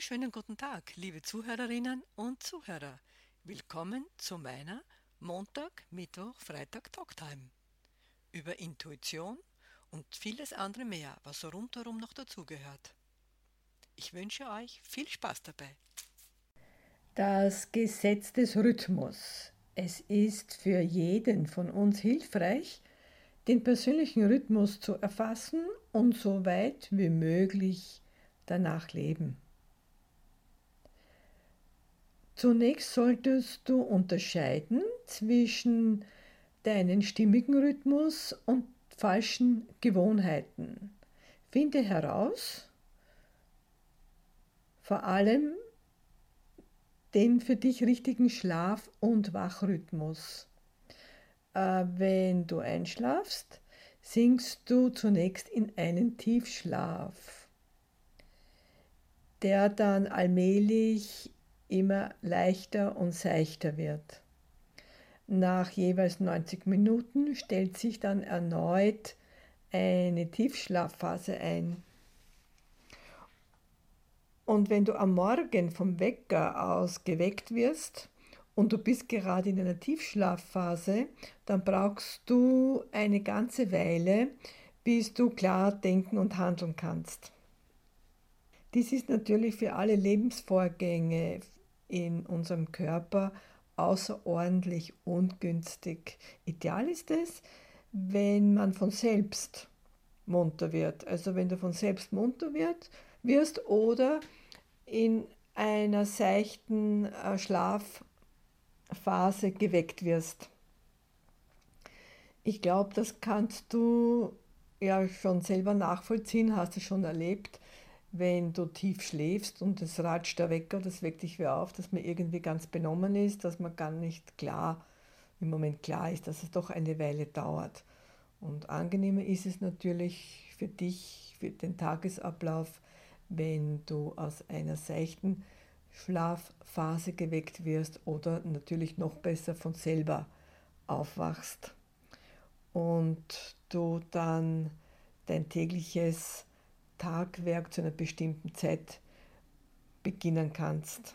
wunderschönen guten Tag, liebe Zuhörerinnen und Zuhörer. Willkommen zu meiner Montag, Mittwoch, Freitag Talktime über Intuition und vieles andere mehr, was so rundherum noch dazugehört. Ich wünsche euch viel Spaß dabei. Das Gesetz des Rhythmus. Es ist für jeden von uns hilfreich, den persönlichen Rhythmus zu erfassen und so weit wie möglich danach leben. Zunächst solltest du unterscheiden zwischen deinen stimmigen Rhythmus und falschen Gewohnheiten. Finde heraus, vor allem den für dich richtigen Schlaf- und Wachrhythmus. Wenn du einschlafst, sinkst du zunächst in einen Tiefschlaf, der dann allmählich immer leichter und seichter wird. Nach jeweils 90 Minuten stellt sich dann erneut eine Tiefschlafphase ein. Und wenn du am Morgen vom Wecker aus geweckt wirst und du bist gerade in einer Tiefschlafphase, dann brauchst du eine ganze Weile, bis du klar denken und handeln kannst. Dies ist natürlich für alle Lebensvorgänge in unserem Körper außerordentlich ungünstig. Ideal ist es, wenn man von selbst munter wird. Also wenn du von selbst munter wirst oder in einer seichten Schlafphase geweckt wirst. Ich glaube, das kannst du ja schon selber nachvollziehen, hast du schon erlebt, wenn du tief schläfst und es ratscht der Wecker, das weckt dich wieder auf, dass man irgendwie ganz benommen ist, dass man gar nicht im Moment klar ist, dass es doch eine Weile dauert. Und angenehmer ist es natürlich für dich, für den Tagesablauf, wenn du aus einer seichten Schlafphase geweckt wirst oder natürlich noch besser von selber aufwachst und du dann dein tägliches Tagwerk zu einer bestimmten Zeit beginnen kannst.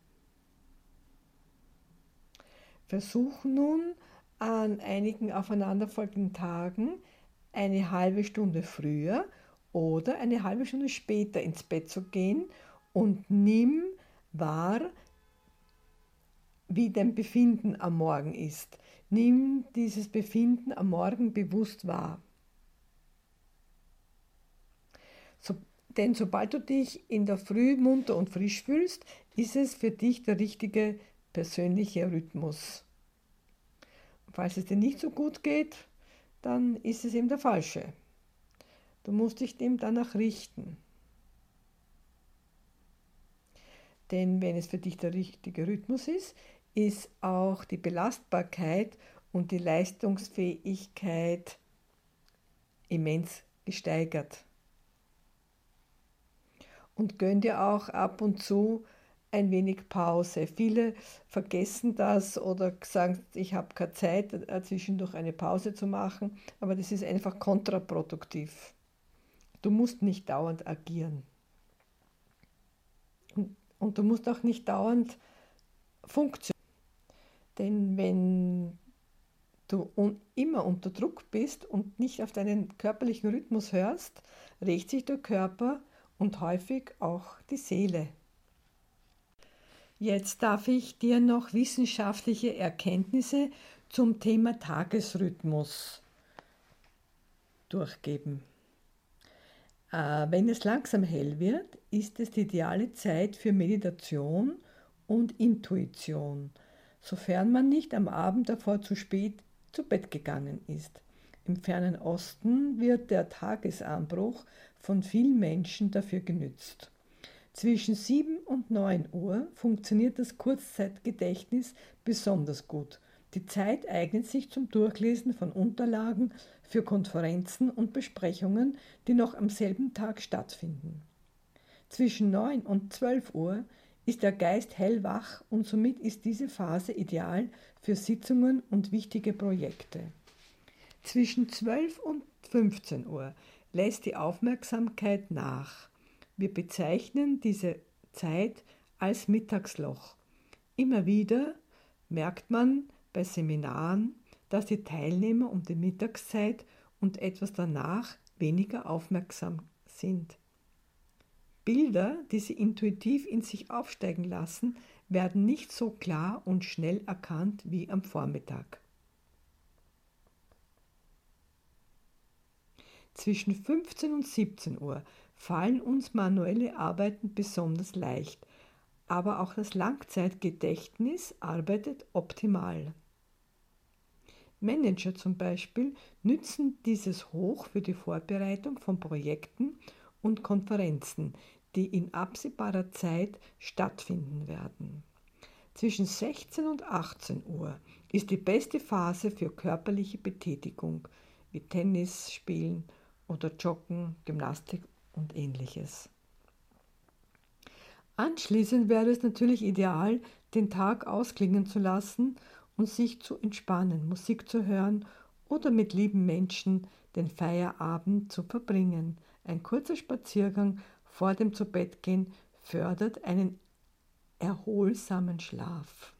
Versuch nun an einigen aufeinanderfolgenden Tagen eine halbe Stunde früher oder eine halbe Stunde später ins Bett zu gehen und nimm wahr, wie dein Befinden am Morgen ist. Nimm dieses Befinden am Morgen bewusst wahr. Denn sobald du dich in der Früh munter und frisch fühlst, ist es für dich der richtige persönliche Rhythmus. Falls es dir nicht so gut geht, dann ist es eben der falsche. Du musst dich dem danach richten. Denn wenn es für dich der richtige Rhythmus ist auch die Belastbarkeit und die Leistungsfähigkeit immens gesteigert. Und gönn dir auch ab und zu ein wenig Pause. Viele vergessen das oder sagen, ich habe keine Zeit, zwischendurch eine Pause zu machen, aber das ist einfach kontraproduktiv. Du musst nicht dauernd agieren. Und du musst auch nicht dauernd funktionieren. Denn wenn du immer unter Druck bist und nicht auf deinen körperlichen Rhythmus hörst, regt sich der Körper und häufig auch die Seele. Jetzt darf ich dir noch wissenschaftliche Erkenntnisse zum Thema Tagesrhythmus durchgeben. Wenn es langsam hell wird, ist es die ideale Zeit für Meditation und Intuition, sofern man nicht am Abend davor zu spät zu Bett gegangen ist. Im fernen Osten wird der Tagesanbruch von vielen Menschen dafür genützt. Zwischen 7 und 9 Uhr funktioniert das Kurzzeitgedächtnis besonders gut. Die Zeit eignet sich zum Durchlesen von Unterlagen für Konferenzen und Besprechungen, die noch am selben Tag stattfinden. Zwischen 9 und 12 Uhr ist der Geist hellwach und somit ist diese Phase ideal für Sitzungen und wichtige Projekte. Zwischen 12 und 15 Uhr lässt die Aufmerksamkeit nach. Wir bezeichnen diese Zeit als Mittagsloch. Immer wieder merkt man bei Seminaren, dass die Teilnehmer um die Mittagszeit und etwas danach weniger aufmerksam sind. Bilder, die sie intuitiv in sich aufsteigen lassen, werden nicht so klar und schnell erkannt wie am Vormittag. Zwischen 15 und 17 Uhr fallen uns manuelle Arbeiten besonders leicht, aber auch das Langzeitgedächtnis arbeitet optimal. Manager zum Beispiel nützen dieses hoch für die Vorbereitung von Projekten und Konferenzen, die in absehbarer Zeit stattfinden werden. Zwischen 16 und 18 Uhr ist die beste Phase für körperliche Betätigung, wie Tennis spielen oder Joggen, Gymnastik und ähnliches. Anschließend wäre es natürlich ideal, den Tag ausklingen zu lassen und sich zu entspannen, Musik zu hören oder mit lieben Menschen den Feierabend zu verbringen. Ein kurzer Spaziergang vor dem Zubettgehen fördert einen erholsamen Schlaf.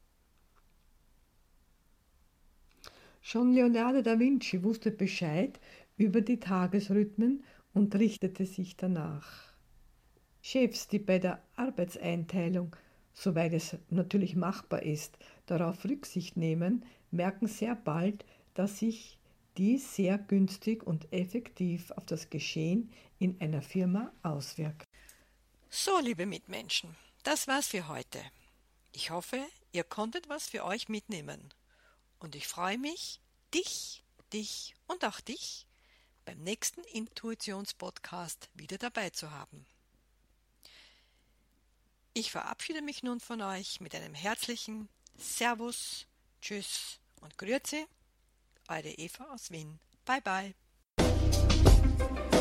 Schon Leonardo da Vinci wusste Bescheid über die Tagesrhythmen und richtete sich danach. Chefs, die bei der Arbeitseinteilung, soweit es natürlich machbar ist, darauf Rücksicht nehmen, merken sehr bald, dass sich dies sehr günstig und effektiv auf das Geschehen in einer Firma auswirkt. So, liebe Mitmenschen, das war's für heute. Ich hoffe, ihr konntet was für euch mitnehmen. Und ich freue mich, dich und auch dich beim nächsten Intuitionspodcast wieder dabei zu haben. Ich verabschiede mich nun von euch mit einem herzlichen Servus, Tschüss und Grüezi, eure Eva aus Wien. Bye bye.